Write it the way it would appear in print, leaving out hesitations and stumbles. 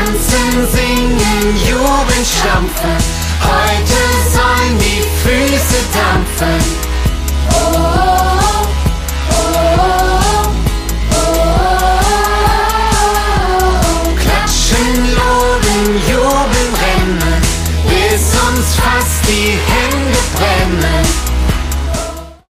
tanzen, singen, jubeln, stampfen. Heute sollen die Füße dampfen.